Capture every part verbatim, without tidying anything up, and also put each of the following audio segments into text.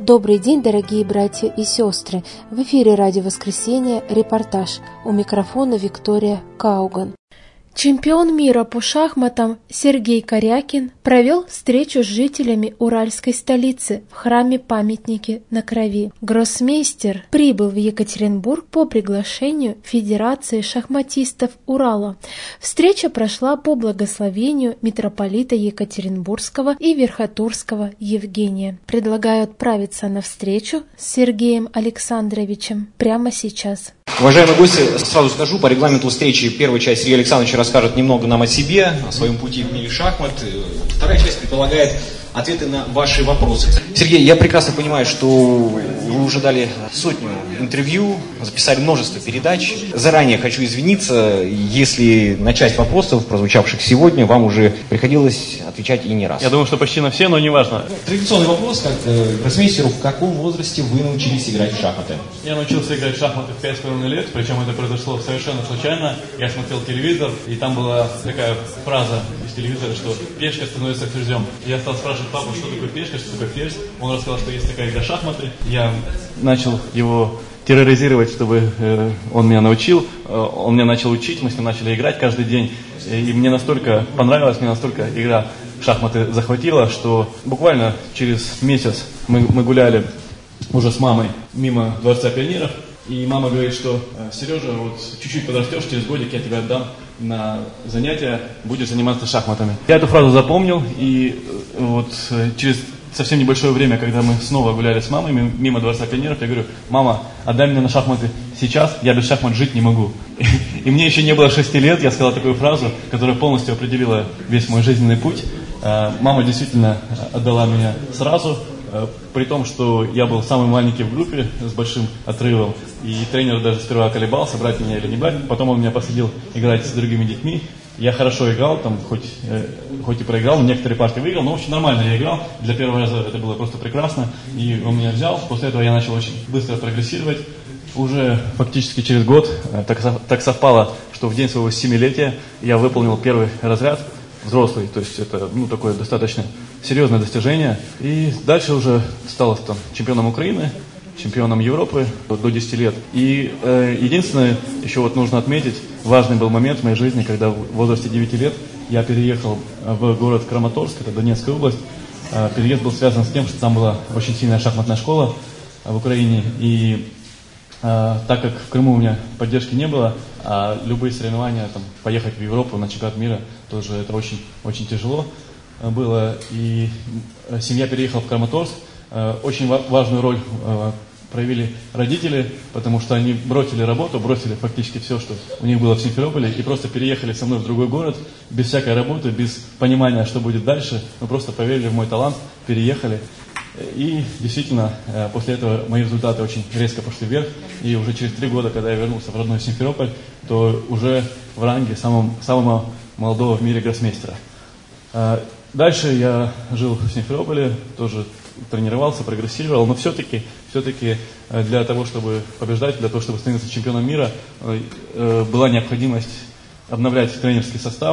Добрый день, дорогие братья и сестры! В эфире «Радио Воскресенье» репортаж. У микрофона Виктория Кауган. Чемпион мира по шахматам Сергей Корякин провел встречу с жителями уральской столицы в храме-памятнике на Крови. Гроссмейстер прибыл в Екатеринбург по приглашению Федерации шахматистов Урала. Встреча прошла по благословению митрополита Екатеринбургского и Верхотурского Евгения. Предлагаю отправиться на встречу с Сергеем Александровичем прямо сейчас. Уважаемые гости, сразу скажу, по регламенту встречи первая часть Сергей Александрович расскажет немного нам о себе, о своем пути в мире шахмат. Вторая часть предполагает ответы на ваши вопросы. Сергей, я прекрасно понимаю, что вы уже дали сотню интервью, записали множество передач. Заранее хочу извиниться, если на часть вопросов, прозвучавших сегодня, вам уже приходилось отвечать и не раз. Я думаю, что почти на все, но не важно. Традиционный вопрос, как э, гроссмейстеру, в каком возрасте вы научились играть в шахматы? Я научился играть в шахматы в пять с половиной лет, причем это произошло совершенно случайно. Я смотрел телевизор, и там была такая фраза из телевизора, что пешка становится ферзем. Я стал спрашивать папу, что такое пешка, что такое ферзь. Он рассказал, что есть такая игра шахматы. Я начал его терроризировать, чтобы э, он меня научил. Э, он меня начал учить, мы с ним начали играть каждый день. И мне настолько понравилось, мне настолько игра в шахматы захватила, что буквально через месяц мы, мы гуляли уже с мамой мимо Дворца пионеров. И мама говорит, что Сережа, вот чуть-чуть подрастешь, через годик я тебя отдам на занятия, будешь заниматься шахматами. Я эту фразу запомнил, и вот через совсем небольшое время, когда мы снова гуляли с мамой мимо Дворца пионеров, я говорю: мама, отдай меня на шахматы сейчас, я без шахмат жить не могу. И мне еще не было шести лет, я сказал такую фразу, которая полностью определила весь мой жизненный путь. Мама действительно отдала меня сразу, при том, что я был самый маленький в группе с большим отрывом, и тренер даже сперва колебался, брать меня или не брать. Потом он меня посадил играть с другими детьми. Я хорошо играл, там, хоть, э, хоть и проиграл, некоторые партии выиграл, но очень нормально я играл. Для первого раза это было просто прекрасно, и он меня взял. После этого я начал очень быстро прогрессировать. Уже фактически через год э, так, так совпало, что в день своего семилетия я выполнил первый разряд взрослый, то есть это ну, такое достаточно серьезное достижение. И дальше уже стал там чемпионом Украины, чемпионом Европы до десяти лет. И э, единственное, еще вот нужно отметить, важный был момент в моей жизни, когда в возрасте девяти лет я переехал в город Краматорск, это Донецкая область. Э, переезд был связан с тем, что там была очень сильная шахматная школа в Украине. И э, так как в Крыму у меня поддержки не было, а любые соревнования, там, поехать в Европу на чемпионат мира, тоже это очень, очень тяжело было. И семья переехала в Краматорск. Э, очень ва- важную роль э, проявили родители, потому что они бросили работу, бросили фактически все, что у них было в Симферополе, и просто переехали со мной в другой город, без всякой работы, без понимания, что будет дальше. Мы просто поверили в мой талант, переехали. И действительно, после этого мои результаты очень резко пошли вверх. И уже через три года, когда я вернулся в родной Симферополь, то уже в ранге самого, самого молодого в мире гроссмейстера. Дальше я жил в Симферополе, тоже тренировался, прогрессировал, но все-таки, все-таки для того, чтобы побеждать, для того, чтобы становиться чемпионом мира, была необходимость обновлять тренерский состав.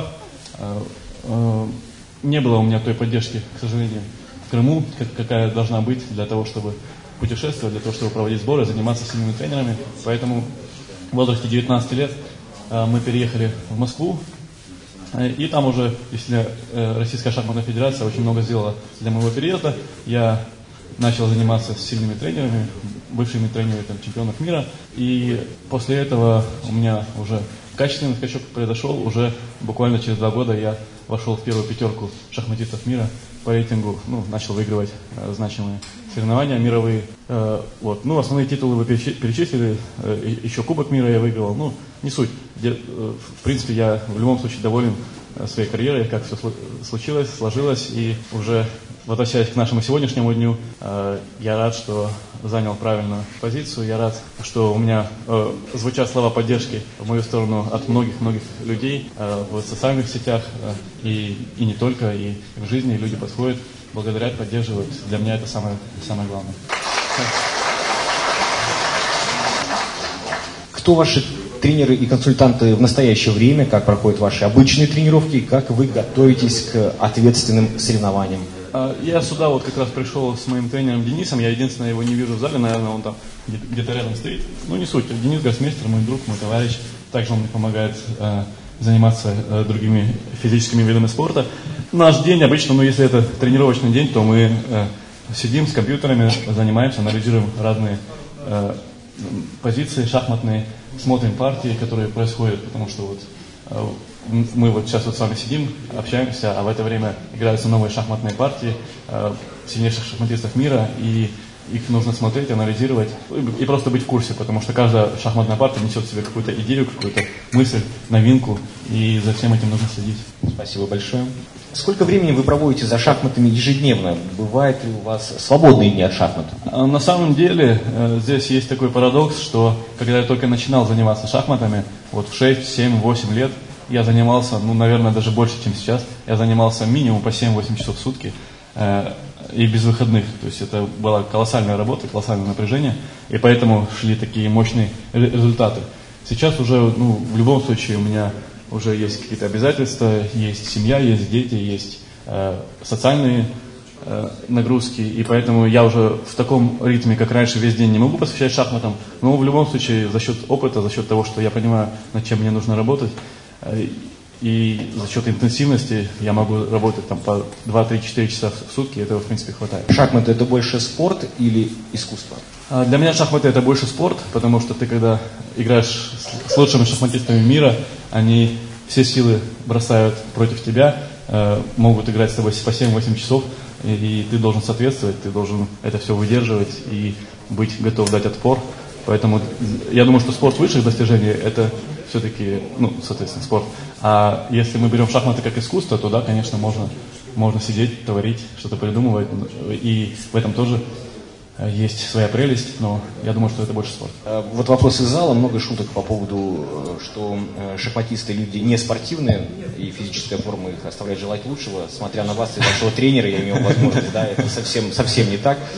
Не было у меня той поддержки, к сожалению, в Крыму, какая должна быть для того, чтобы путешествовать, для того, чтобы проводить сборы, заниматься сильными тренерами. Поэтому в возрасте девятнадцати лет мы переехали в Москву. И там уже, если Российская шахматная федерация очень много сделала для моего переезда, я начал заниматься с сильными тренерами, бывшими тренерами там, чемпионов мира. И после этого у меня уже качественный скачок произошел. Уже буквально через два года я вошел в первую пятерку шахматистов мира по рейтингу, ну, начал выигрывать э, значимые соревнования мировые. Э, вот. Ну, основные титулы вы перечислили, э, еще Кубок мира я выигрывал, ну, не суть. Де, э, в принципе, я в любом случае доволен э, своей карьерой, как все случилось, сложилось, и уже возвращаясь к нашему сегодняшнему дню, э, я рад, что занял правильную позицию, я рад, что у меня э, звучат слова поддержки в мою сторону от многих-многих людей э, в социальных сетях э, и, и не только, и в жизни люди подходят, благодарят, поддерживают. Для меня это самое, самое главное. Кто ваши тренеры и консультанты в настоящее время, как проходят ваши обычные тренировки, как вы готовитесь к ответственным соревнованиям? Я сюда вот как раз пришел с моим тренером Денисом, я единственное его не вижу в зале, наверное, он там где-то рядом стоит. Ну, не суть, Денис гроссмейстер, мой друг, мой товарищ, также он мне помогает э, заниматься э, другими физическими видами спорта. Наш день обычно, ну, если это тренировочный день, то мы э, сидим с компьютерами, занимаемся, анализируем разные э, позиции шахматные, смотрим партии, которые происходят, потому что вот э, мы вот сейчас вот с вами сидим, общаемся, а в это время играются новые шахматные партии э, сильнейших шахматистов мира, и их нужно смотреть, анализировать и просто быть в курсе, потому что каждая шахматная партия несет в себе какую-то идею, какую-то мысль, новинку, и за всем этим нужно следить. Спасибо большое. Сколько времени вы проводите за шахматами ежедневно? Бывают ли у вас свободные дни от шахмат? На самом деле, э, здесь есть такой парадокс, что когда я только начинал заниматься шахматами, вот в шесть, семь, восемь лет, я занимался, ну, наверное, даже больше, чем сейчас. Я занимался минимум по семь-восемь часов в сутки э, и без выходных. То есть это была колоссальная работа, колоссальное напряжение, и поэтому шли такие мощные результаты. Сейчас уже, ну, в любом случае у меня уже есть какие-то обязательства, есть семья, есть дети, есть э, социальные э, нагрузки, и поэтому я уже в таком ритме, как раньше, весь день не могу посвящать шахматам, но в любом случае за счет опыта, за счет того, что я понимаю, над чем мне нужно работать, и за счет интенсивности я могу работать там по два-три-четыре часа в сутки, этого в принципе хватает. Шахматы — это больше спорт или искусство? Для меня шахматы — это больше спорт, потому что ты, когда играешь с лучшими шахматистами мира, они все силы бросают против тебя, могут играть с тобой по семь-восемь часов, и ты должен соответствовать, ты должен это все выдерживать и быть готов дать отпор. Поэтому я думаю, что спорт высших достижений — это все-таки, ну, соответственно, спорт. А если мы берем шахматы как искусство, то да, конечно, можно, можно сидеть, творить, что-то придумывать. И в этом тоже есть своя прелесть, но я думаю, что это больше спорт. Вот вопрос из зала, много шуток по поводу, что шахматисты люди не спортивные, и физическая форма их оставляет желать лучшего. Смотря на вас и вашего тренера, я имел возможность, да, это совсем, совсем не так.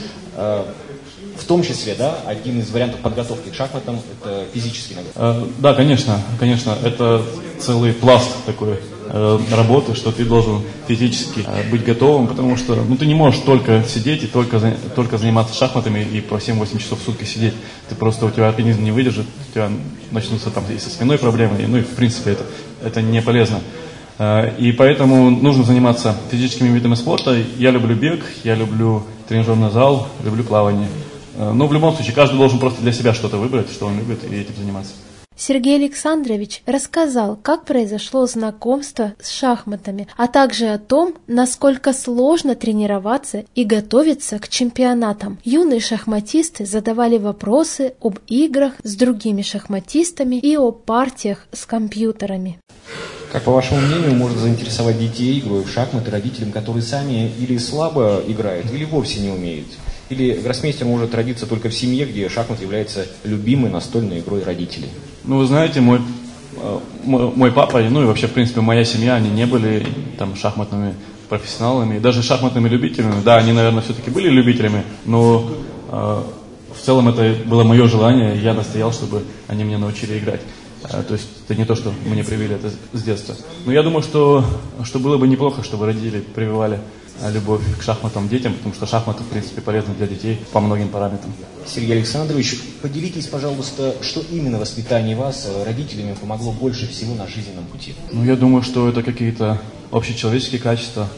В том числе, да, один из вариантов подготовки к шахматам – это физический нагрузки. Э, да, конечно, конечно, это целый пласт такой э, работы, что ты должен физически э, быть готовым, потому что, ну, ты не можешь только сидеть и только, только заниматься шахматами и по семь-восемь часов в сутки сидеть. Ты просто, у тебя организм не выдержит, у тебя начнутся там и со спиной проблемы, ну и в принципе это, это не полезно. Э, и поэтому нужно заниматься физическими видами спорта. Я люблю бег, я люблю тренажерный зал, люблю плавание. Но в любом случае, каждый должен просто для себя что-то выбрать, что он любит, и этим заниматься. Сергей Александрович рассказал, как произошло знакомство с шахматами, а также о том, насколько сложно тренироваться и готовиться к чемпионатам. Юные шахматисты задавали вопросы об играх с другими шахматистами и о партиях с компьютерами. Как, по вашему мнению, может заинтересовать детей игрой в шахматы родителям, которые сами или слабо играют, или вовсе не умеют? Или гроссмейстер может родиться только в семье, где шахмат является любимой настольной игрой родителей? Ну, вы знаете, мой, мой, мой папа, ну и вообще, в принципе, моя семья, они не были там шахматными профессионалами, даже шахматными любителями. Да, они, наверное, все-таки были любителями, но э, в целом это было мое желание, и я настоял, чтобы они меня научили играть. Э, то есть это не то, что мне привили это с детства. Но я думаю, что, что было бы неплохо, чтобы родители прививали любовь к шахматам детям, потому что шахматы, в принципе, полезны для детей по многим параметрам. Сергей Александрович, поделитесь, пожалуйста, что именно воспитание вас родителями помогло больше всего на жизненном пути? Ну, я думаю, что это какие-то общечеловеческие качества,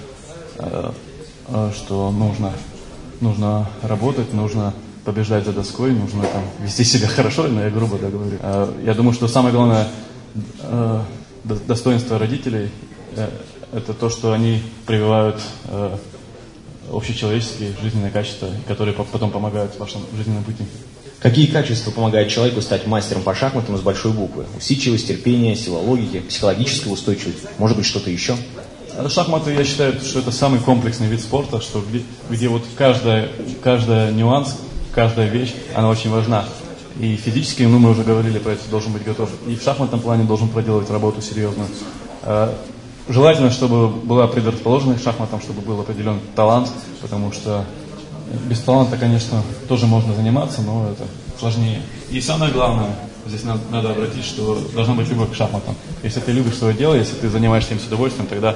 что нужно, нужно работать, нужно побеждать за доской, нужно там вести себя хорошо, но я грубо да, говорю. Я думаю, что самое главное достоинство родителей – это то, что они прививают э, общечеловеческие жизненные качества, которые потом помогают в вашем жизненном пути. Какие качества помогают человеку стать мастером по шахматам с большой буквы? Усидчивость, терпение, сила логики, психологическая устойчивость. Может быть, что-то еще? Шахматы, я считаю, что это самый комплексный вид спорта, что где, где вот каждая, каждая нюанс, каждая вещь, она очень важна. И физически, ну, мы уже говорили про это, должен быть готов. И в шахматном плане должен проделывать работу серьезную. Желательно, чтобы была предрасположенность к шахматам, чтобы был определенный талант, потому что без таланта, конечно, тоже можно заниматься, но это сложнее. И самое главное, здесь надо, надо обратить, что должна быть любовь к шахматам. Если ты любишь свое дело, если ты занимаешься им с удовольствием, тогда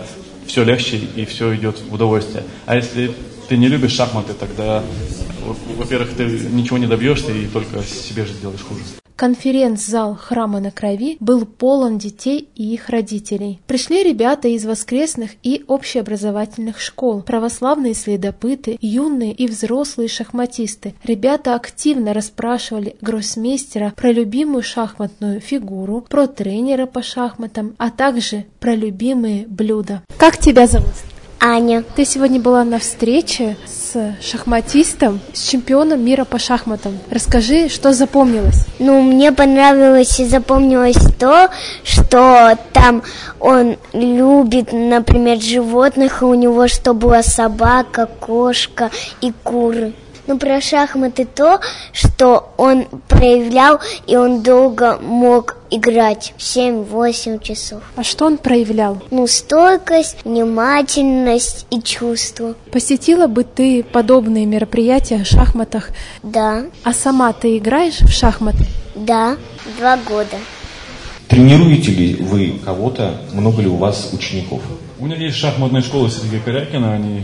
все легче и все идет в удовольствие. А если ты не любишь шахматы, тогда, во-первых, ты ничего не добьешься и только себе же сделаешь хуже. Конференц-зал Храма на Крови был полон детей и их родителей. Пришли ребята из воскресных и общеобразовательных школ, православные следопыты, юные и взрослые шахматисты. Ребята активно расспрашивали гроссмейстера про любимую шахматную фигуру, про тренера по шахматам, а также про любимые блюда. Как тебя зовут? Аня. Ты сегодня была на встрече с шахматистом, с чемпионом мира по шахматам. Расскажи, что запомнилось? Ну, мне понравилось и запомнилось то, что там он любит, например, животных, и у него что была собака, кошка и куры. Ну, про шахматы то, что он проявлял, и он долго мог играть, семь-восемь часов. А что он проявлял? Ну, стойкость, внимательность и чувство. Посетила бы ты подобные мероприятия в шахматах? Да. А сама ты играешь в шахматы? Да, два года. Тренируете ли вы кого-то? Много ли у вас учеников? У меня есть шахматная школа Сергея Корякина, они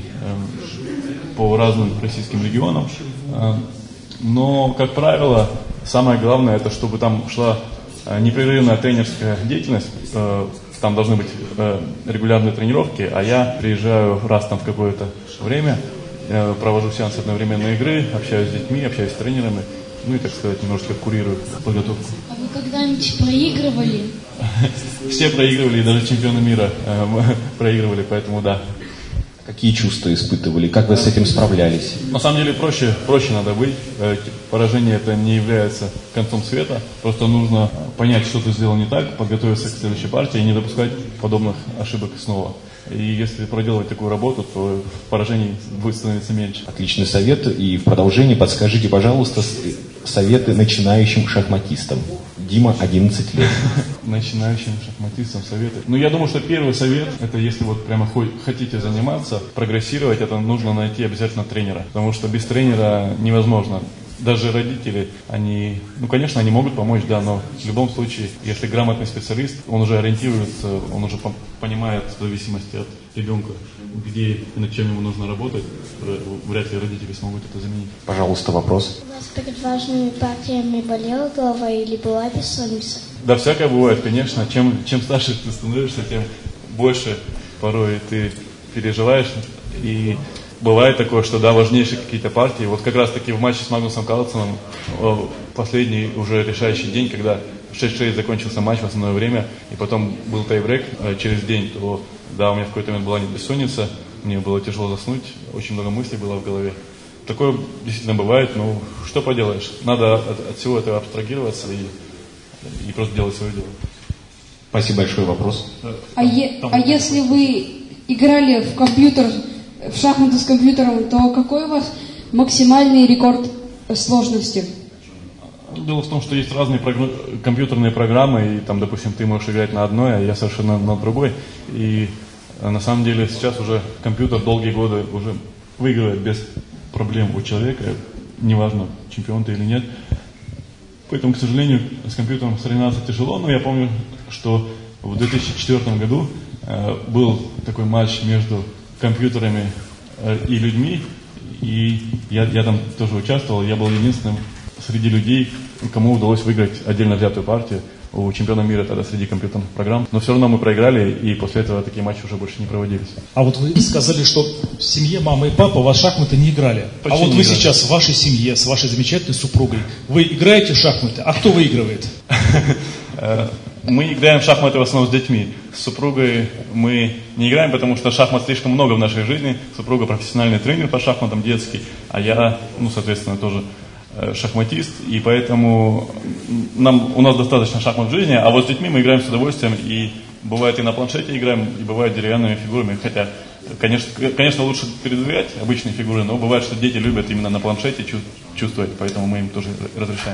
э, по разным российским регионам. Э, но, как правило, самое главное, это чтобы там шла э, непрерывная тренерская деятельность. Э, там должны быть э, регулярные тренировки, а я приезжаю раз там в какое-то время, э, провожу сеансы одновременной игры, общаюсь с детьми, общаюсь с тренерами, ну и, так сказать, немножечко курирую подготовку. А вы когда-нибудь проигрывали? Все проигрывали, и даже чемпионы мира э, проигрывали, поэтому да. Какие чувства испытывали? Как вы с этим справлялись? На самом деле проще, проще надо быть. Поражение это не является концом света. Просто нужно понять, что ты сделал не так, подготовиться к следующей партии и не допускать подобных ошибок снова. И если проделать такую работу, то поражений будет становиться меньше. Отличный совет. И в продолжение подскажите, пожалуйста, советы начинающим шахматистам. Дима, одиннадцать лет. Начинающим шахматистам советы. Ну, я думаю, что первый совет, это если вот прямо хотите заниматься, прогрессировать, это нужно найти обязательно тренера. Потому что без тренера невозможно. Даже родители, они, ну, конечно, они могут помочь, да, но в любом случае, если грамотный специалист, он уже ориентируется, он уже понимает в зависимости от ребенка, где и над чем ему нужно работать, вряд ли родители смогут это заменить. Пожалуйста, вопрос. У вас перед важными партиями болела голова или была бессонница? Да, всякое бывает, конечно. Чем, чем старше ты становишься, тем больше порой ты переживаешь. И бывает такое, что да, важнейшие какие-то партии. Вот как раз таки в матче с Магнусом Карлсоном, последний уже решающий день, когда в шесть шесть закончился матч в основное время, и потом был тайбрейк через день, то да, у меня в какой-то момент была бессонница, мне было тяжело заснуть, очень много мыслей было в голове. Такое действительно бывает, но что поделаешь, надо от, от всего этого абстрагироваться и, и просто делать свое дело. Спасибо большой. Вопрос. А, е, а если вы играли в компьютер, в шахматы с компьютером, то какой у вас максимальный рекорд сложности? Дело в том, что есть разные прогр... компьютерные программы, и там, допустим, ты можешь играть на одной, а я совершенно на другой. И на самом деле сейчас уже компьютер долгие годы уже выигрывает без проблем у человека, неважно, чемпион ты или нет. Поэтому, к сожалению, с компьютером соревноваться тяжело, но я помню, что в две тысячи четвёртом году э, был такой матч между компьютерами э, и людьми, и я, я там тоже участвовал, я был единственным среди людей, кому удалось выиграть отдельно взятую партию у чемпиона мира тогда среди компьютерных программ. Но все равно мы проиграли, и после этого такие матчи уже больше не проводились. А вот вы сказали, что в семье мама и папа у вас шахматы не играли. Почти а вот вы играли. сейчас в вашей семье с вашей замечательной супругой, вы играете в шахматы, а кто выигрывает? Мы играем в шахматы в основном с детьми. С супругой мы не играем, потому что шахмат слишком много в нашей жизни. Супруга профессиональный тренер по шахматам детский, а я, ну, соответственно, тоже шахматист, и поэтому нам, у нас достаточно шахмат в жизни, а вот с детьми мы играем с удовольствием, и бывает и на планшете играем, и бывает деревянными фигурами, хотя, конечно, конечно лучше передвигать обычные фигуры, но бывает, что дети любят именно на планшете чувствовать, поэтому мы им тоже разрешаем.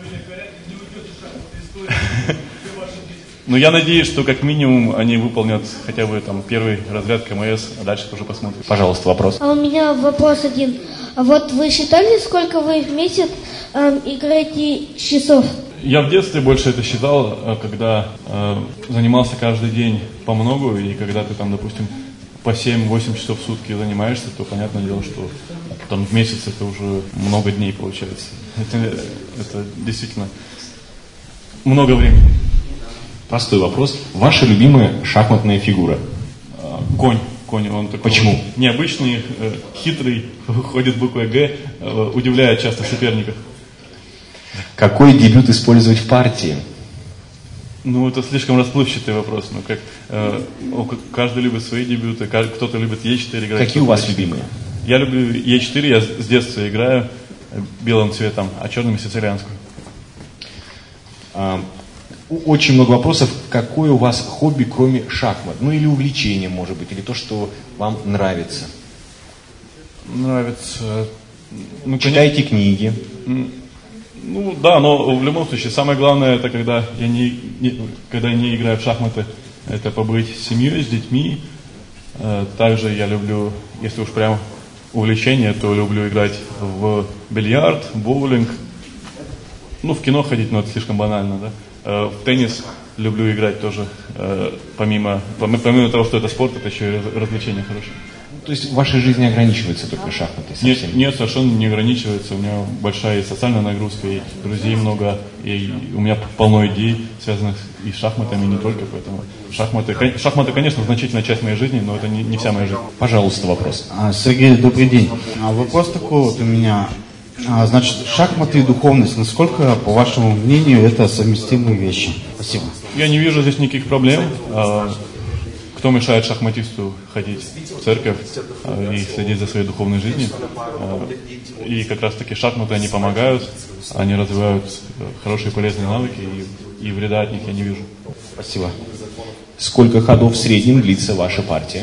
Но я надеюсь, что как минимум они выполнят хотя бы там первый разряд КМС, а дальше тоже посмотрим. Пожалуйста, вопрос. А у меня вопрос один. А вот вы считали, сколько вы в месяц э, играете часов? Я в детстве больше это считал, когда э, занимался каждый день по многу, и когда ты там, допустим, по семь-восемь часов в сутки занимаешься, то понятное дело, что там в месяц это уже много дней получается. Это, это действительно много времени. Простой вопрос. Ваша любимая шахматная фигура? Конь. Конь, он такой Почему? Вот необычный, э, хитрый, ходит буквой Г, э, удивляет часто соперников. Какой дебют использовать в партии? Ну, это слишком расплывчатый вопрос. Ну, как, э, каждый любит свои дебюты, кто-то любит Е четыре играть. Какие у вас любимые? Я люблю Е четыре, я с детства играю белым цветом, а черным сицилианскую. А, очень много вопросов. Какое у вас хобби, кроме шахмат? Ну, или увлечение, может быть, или то, что вам нравится? Нравится. Ну, читаете книги? Ну да, но в любом случае самое главное это когда я не, не когда я не играю в шахматы, это побыть с семьей, с детьми. Также я люблю, если уж прям увлечение, то люблю играть в бильярд, в боулинг. Ну, в кино ходить, но это слишком банально, да. В теннис люблю играть тоже, помимо, помимо того, что это спорт, это еще и развлечение хорошее. То есть в вашей жизни ограничивается только шахматы? Нет, нет, совершенно не ограничивается. У меня большая и социальная нагрузка, и друзей много, и у меня полно идей, связанных и с шахматами, и не только. Поэтому шахматы, шахматы, конечно, значительная часть моей жизни, но это не, не вся моя жизнь. Пожалуйста, вопрос. А, Сергей, добрый день. А, вопрос такой вот у меня. А, значит, шахматы и духовность, насколько, по вашему мнению, это совместимые вещи? Спасибо. Я не вижу здесь никаких проблем. Кто мешает шахматисту ходить в церковь э, и следить за своей духовной жизнью? Э, и как раз таки шахматы, они помогают, они развивают хорошие полезные навыки, и, и вреда от них я не вижу. Спасибо. Сколько ходов в среднем длится ваша партия?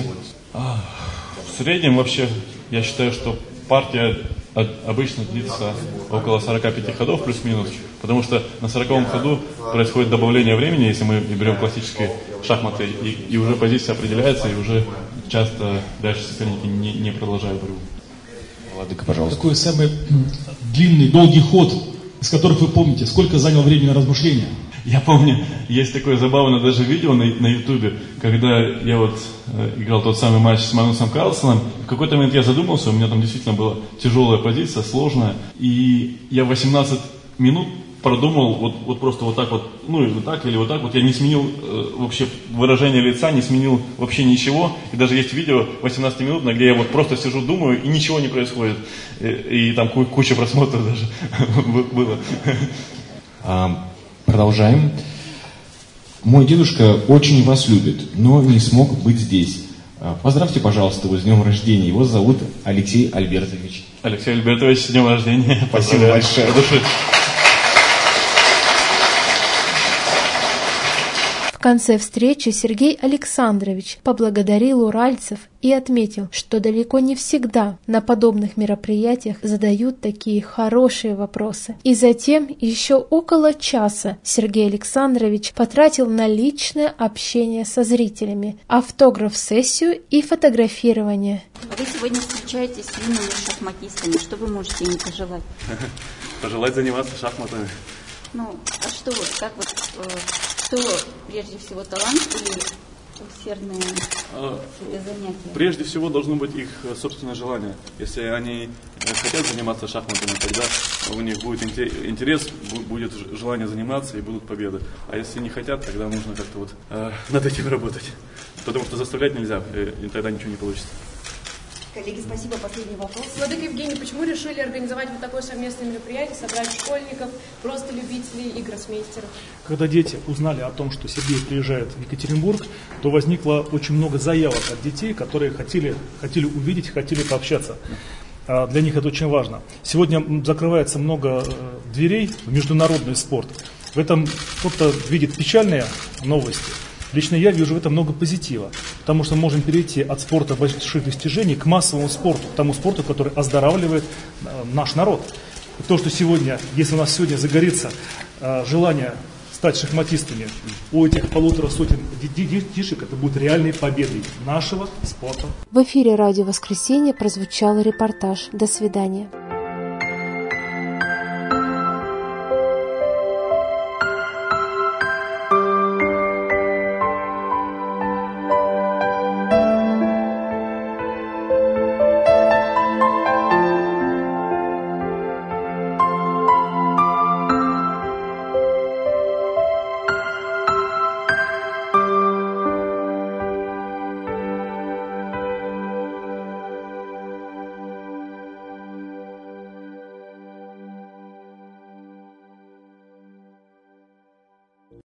В среднем вообще, я считаю, что партия обычно длится около сорока пяти ходов плюс-минус, потому что на сороковом ходу происходит добавление времени, если мы берем классические шахматы, и, и уже позиция определяется, и уже часто дальше соперники не, не продолжают борьбу. Владыка, пожалуйста. Какой самый длинный, долгий ход, из которых вы помните, сколько занял времени на размышления? Я помню, есть такое забавное даже видео на, на ютубе, когда я вот э, играл тот самый матч с Магнусом Карлсоном. В какой-то момент я задумался, у меня там действительно была тяжелая позиция, сложная, и я восемнадцать минут продумал вот, вот просто вот так вот, ну или вот так, или вот так вот. Я не сменил э, вообще выражение лица, не сменил вообще ничего. И даже есть видео восемнадцать минут, где я вот просто сижу, думаю, и ничего не происходит. И, и там куча просмотров даже было. Продолжаем. Мой дедушка очень вас любит, но не смог быть здесь. Поздравьте, пожалуйста, его с днем рождения. Его зовут Алексей Альбертович. Алексей Альбертович, с днем рождения. Спасибо большое. В конце встречи Сергей Александрович поблагодарил уральцев и отметил, что далеко не всегда на подобных мероприятиях задают такие хорошие вопросы. И затем еще около часа Сергей Александрович потратил на личное общение со зрителями, автограф-сессию и фотографирование. Вы сегодня встречаетесь с юными шахматистами. Что вы можете им пожелать? Пожелать заниматься шахматами. Ну, а что вот, как вот, э, что прежде всего, талант или усердное а, занятие? Прежде всего должно быть их собственное желание. Если они хотят заниматься шахматами, тогда у них будет интерес, будет желание заниматься и будут победы. А если не хотят, тогда нужно как-то вот э, над этим работать. Потому что заставлять нельзя, и тогда ничего не получится. Коллеги, спасибо. Последний вопрос. Владыка Евгений, почему решили организовать вот такое совместное мероприятие, собрать школьников, просто любителей и гроссмейстеров? Когда дети узнали о том, что Сергей приезжает в Екатеринбург, то возникло очень много заявок от детей, которые хотели, хотели увидеть, хотели пообщаться. Для них это очень важно. Сегодня закрывается много дверей в международный спорт. В этом кто-то видит печальные новости. Лично я вижу в этом много позитива, потому что мы можем перейти от спорта больших достижений к массовому спорту, к тому спорту, который оздоравливает наш народ. И то, что сегодня, если у нас сегодня загорится желание стать шахматистами у этих полутора сотен детишек, это будет реальной победой нашего спорта. В эфире «Радио Воскресенье» прозвучал репортаж. До свидания.